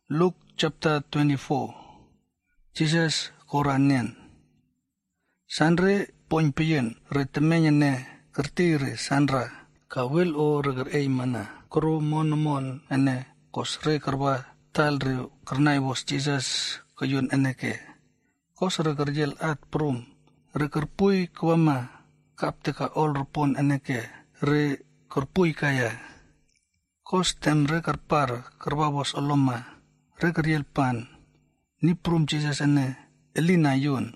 Luke chapter 24. Jesus Koranian. Sanre poinpiyen retemenya ne kertire sanra kawil o reger mana kro mon ene kos re kerba tal re kernai was Jesus kayun eneke kos reger jel at prum reger pui kwama kapte ka ol repon eneke re kerpui kaya kos tem reger par kerba was oloma reger jel pan ni prum Jesus ene elina yun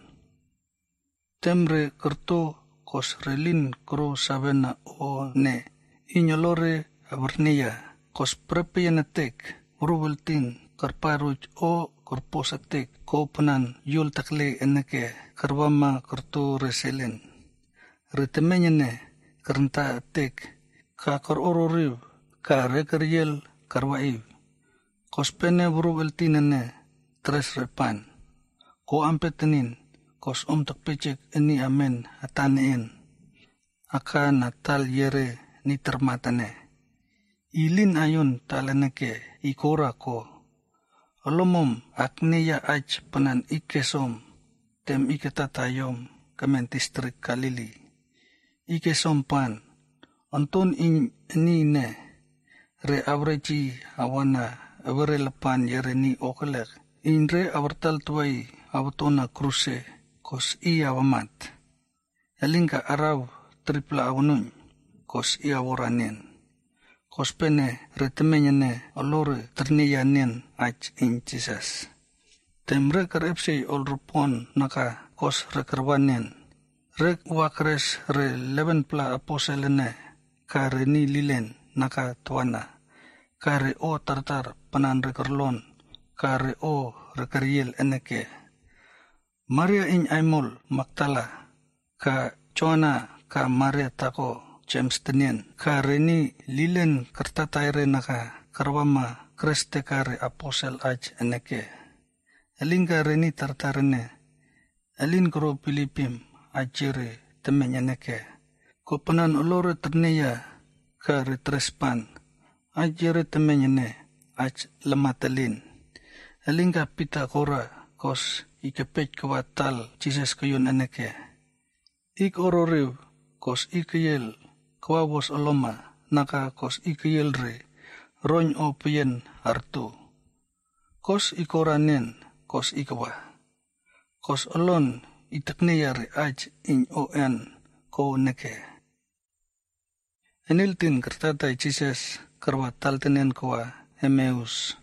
temre kerto kos relin kro sabena o ne inyolore abernia kos prepianatek urubeltin karparuj o korposatek ko penan yul takle eneke karbama kerto reselen retemenyane karenta tek ka korororiv ka rekeryel karwaiv kos pene urubeltin ene tres repan ko ampetenin kos takpecek ini amen atanein aka natal yere ni termatane ilin ayun talaneke ikora ko olomom akneya aj penan ikesom tem iketatayom kamen distrik Galili ikesom pan ontun ini ne re avreji awana avere lepan yere ni okelek inre awartal tuai awtona kruse kos iya wamat elingka araw tripla awnuny kos iya woranen kos pene retemenyane olore terniyanen aj in Jesus temre kerepsi olrupon naka kos rekerwanen rek wakres re 11 pla aposelene kare ni lilen naka tuana kare o tartar penan rekerlon kare o rekeryel eneke Maria in Aimol Magdala ka Joanna ka Maria tako James Tenien ka reni lilen kertatayre naka karwama kreste kare aposel aj eneke elin ka reni tartarene elin kro Pilipim ajere temenya neke kopanan olore terneya ka retrespan ajere temenya ne aj lematelin elin ka pita kora kos ikepej kawatal Jesus kayun eneke. Ik ororiw kos ikayel kawawos oloma naka kos ikayel re roñ o piyen artu. Kos ikoranen kos ikawa. Kos olon itakneya re aj in on ko neke. Eniltin kertatay Jesus karwatal tenen kawa Emmaus.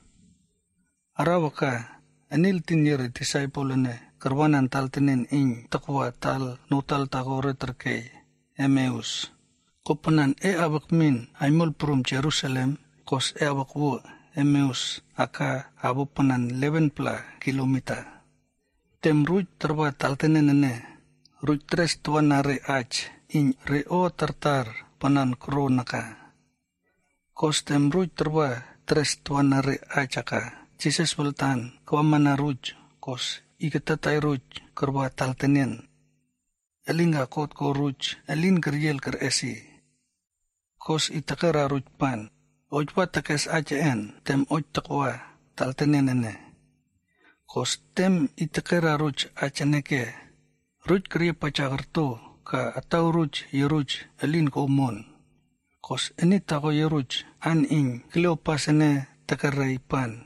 Arawaka Anil tinyer disciple ne karwanan tal tenen in takwa tal notal takore terkei Emmaus. Kopanan abak min aimol prum Jerusalem kos abak wo Emmaus aka abo panan 11 pla kilomita. Tem ruj terwa tal tenen ne ruj tres tuana re aj in reo tartar panan kro naka. Kos tem ruj terwa tres tuana re aj aka. Jesus weltan kwamana ruj kos iketatay ruj kerwa taltenen. Elinga kot ko ruj elin keryel keresi. Kos itakera ruj pan. Ojwa takes ajen tem oj takwa taltenen ene. Kos tem itakera ruj ajeneke. Ruj kerye pacagerto ka atau ruj yeruj elin ko mon. Kos ini tako yeruj an ing Kleopas ene takeray pan.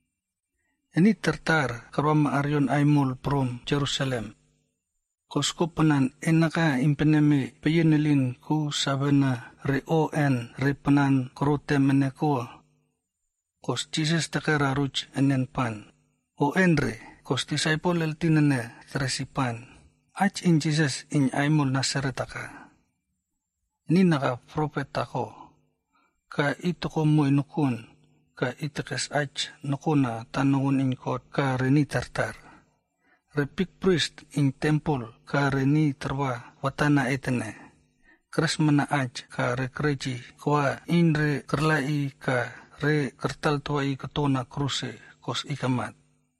Ini tertar karwama aryon aimol prom Jerusalem. Kosko penan enaka impenemi peyenelin ku sabena re on re penan krote meneko. Kos Jesus takera ruj enen pan. O enre kos disciple el tinene teresipan. Aj in Jesus in aimol Nazaretaka. Ini naka prophet ako. Ka ito ko mo inukun. Ka itekes aj nukuna tanungun in kot ka reni tartar. Repik priest in temple ka reni terwa watana etene. Kres mana aj ka rekreji kwa inre kerlai ka re kertal tuai ketona kruse kos ikamat.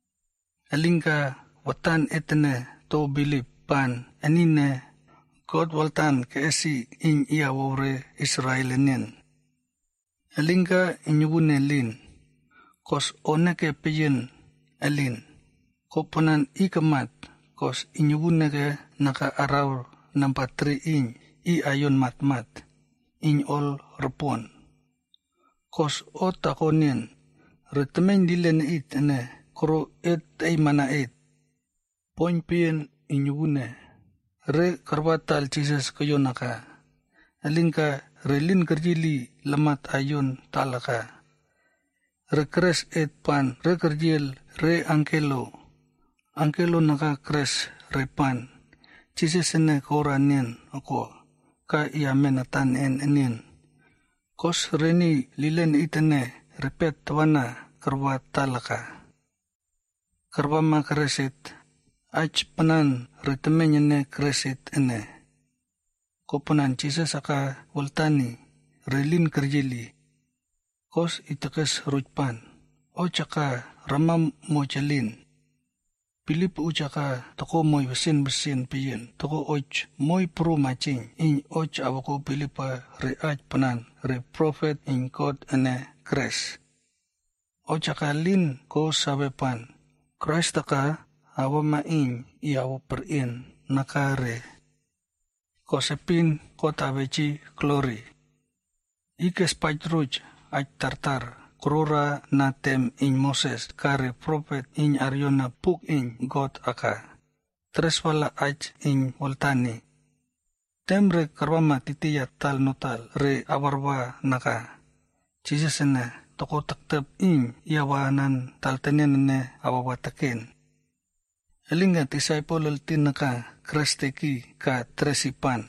Elingka watan etene to bilip pan enine God waltan keesi in iya wore Israelinen. Elingka inyubune lin, kos oneke piyin alin. Ko panan ikamat, kos inyubuneke naka araw nampa 3 inch I ayon matmat, in ol repon. Kos o takonin, retemen dilen it ene, koro et ay mana it. Poin piyin inyubune, re karbatal Jesus kayo naka. Alin ka relin kerjili lemat ayon talaka. Re kres et pan, re kerjil, re angkelo. Angkelo naka kres re pan. Jesus ene koranin ako. Ka iamen atan enin. Kos reni lilen itene repet wana kerba talaka. Kerba ma kresit. Ach panan retemenyene kresit ene. Kopanan Jesus aka waltani relin kerjili. Kos itakes rujpan. O tsaka ramam mojalin. Pilip ucaka toko moy besin piyin. Toko och moy pro macing. In och awako pilipa re aj panan re prophet in God ane kres. Ochaka lin ko sabepan. Kres taka awa maing iawa perin nakare. Ko sepin ko tabeci glory. Ikes pajruj aj tartar. Krora natem in Moses kare prophet in Ariona puk in God aka. Tres wala aj in waltani. Temre karwama titiya tal notal re awarwa naka. Jesus ene toko taktep in iawanan taltenen ene awawatakin. Elinga disciple altin naka kresteki ka tresipan.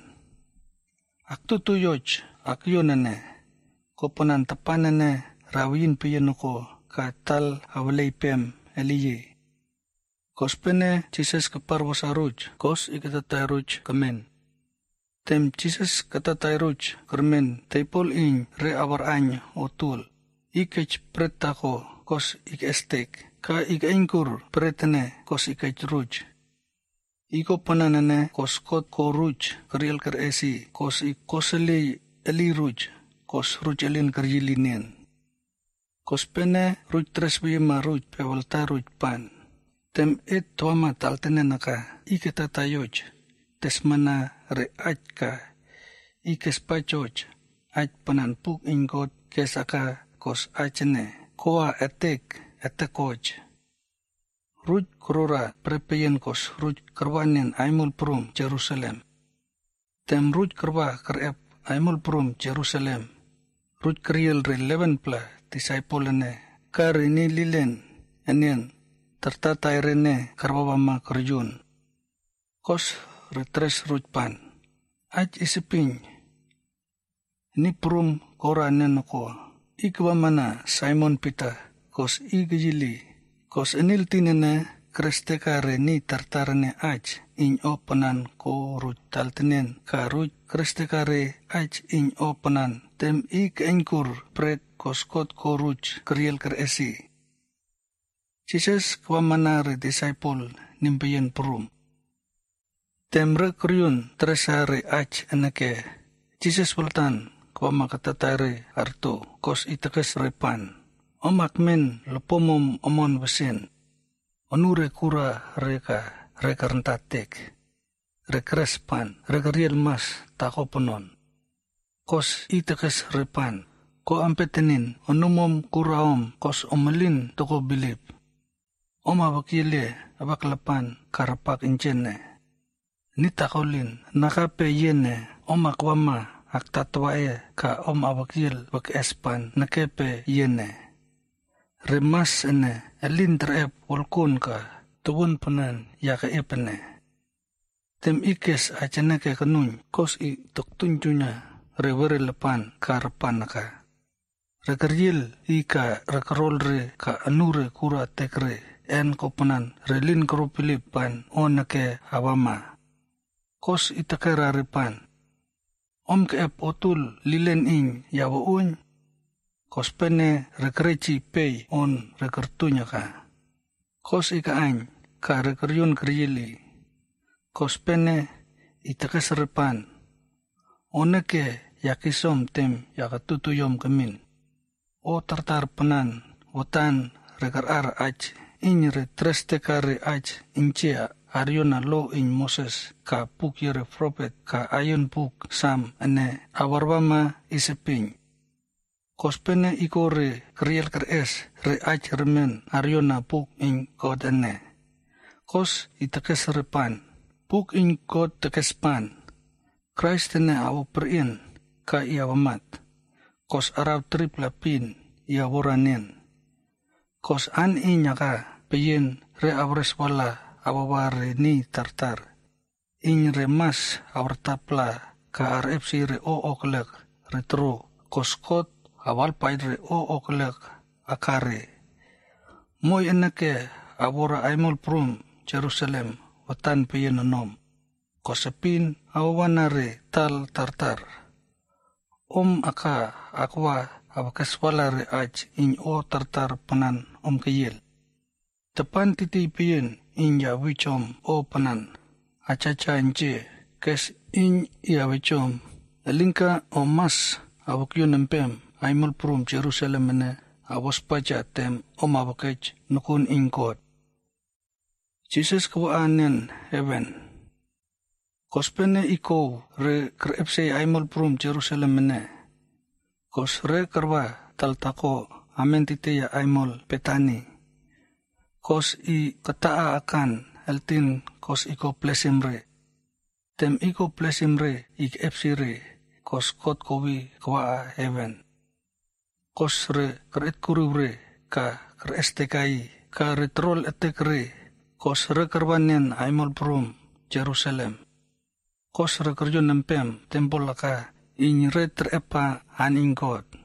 Aktutuyoj akyon ene. Kopanan tapan ene rawin piyen ko ka tal awalay pem eliye. Kos pene Jesus kaparwas aruj, kos ikatatayruj kamen. Tem Jesus katatayruj kermen teipol in re awar any otul. Ikech preta ko kos ikestek, ka ikaingkur pretene kos ikechruj. Iko pananane kos kot ko ruj kariel keresi, kos ikoseli eliruj, kos ruj elin karyilinin. Kos pene ruj tres biyema ruj pewalta ruj pan. Tem et tuama taltene naka iketatayoj. Tesmana re aj ka. Ikes pachoj. Aj panan puk ingot kesaka kos ajene. Koa etek etekoj. Ruj krora prepeyen kos ruj kerwanen aimul prum Jerusalem. Tem ruj kerwa kerep aimul prum Jerusalem. Ruj kriel re 11 pla. Disciple ene karini lilen enien tertatai rene karbawama kerjun. Kos retres rujpan. Aj isipin. Ni prum kora nenoko. Ikwa mana Simon Peter. Kos igijili. Kos enil tinene kresteka reni tartarane aj. In openan ko ruj taltenen ka ruj kresteka re aj in openan. Tem ik engkur pret koskot koruj kriel keresi. Jesus kwamana re disciple nimpiyen prum. Temre kriun tresa re aj enake. Jesus waltan kwama katatare arto kos itakes repan. Omakmen lopomom omon besen. Onure kura reka rentatek. Rekrespan rekariel mas takoponon. Kos itakes repan. Ko ampetenin onumom kuraom kos omelin toko bilip. Oma bakile abaklapan karapak injene. Nitakolin nakape yene oma kwama aktatwae ka om abakil bak espan nakepe yene. Remas ene elin terep walkun ka tuwon panan yaka epene. Tem ikes ajanake kanun kos I tuktunjunya rewere lepan karapan naka. Rekerjil ika rekerol re ka anure kura tekre en kopanan relin kropilipan onake awama. Kos itakera repan. Om keep otul lilen in yawaun. Kos pene rekereci pay on rekertunya ka. Kos ika any ka rekeryun kerjili. Kos pene itakes repan. Onake yakisom tem yakatutuyom kemin. O tartar penan watan regar aj inre trestekare aj inchea Ariona lo in Moses ka puk yere prophet ka ayon puk sam ane awarwama isepin. Kospene ikore kriel keres re aj remen Ariona puk in god ane. Kos itakes repan puk in god tekes pan. Christ ane awo perin ka iawamat. Kos araw trip lapin iaworanen. Kos an inyaka peyen re awres wala awaware ni tartar. In remas awartapla ka RFC re o oklek retro koskot awal paid re o oklek akare. Moy enake awora aimol prum Jerusalem watan piyenonom. Kosepin awawanare tal tartar. Aka akwa awakaswala re aj in o tartar panan kayil. Tepan titi piyen inya wichom o panan. Acaca ince kes in ia wichom. Elingka o mas awakyon empem aimul prum Jerusalem ene awas paca tem awakech nukun ingkot. Jesus kawaanen heaven. Kospene iko re krepse aimul prum Jerusalem ene. Kos re kerwa taltako amen titiya aimul petani. Kos I kataa akan eltin kos iko plesimre. Tem iko plesimre ik epsire kos kot kowi kwa heaven. Kos re kret kurure ka krestekai ka retrol etekre kos re kerwanen aimul prum Jerusalem. Kos re kerjo nempem tempol laka in re trepa aning God.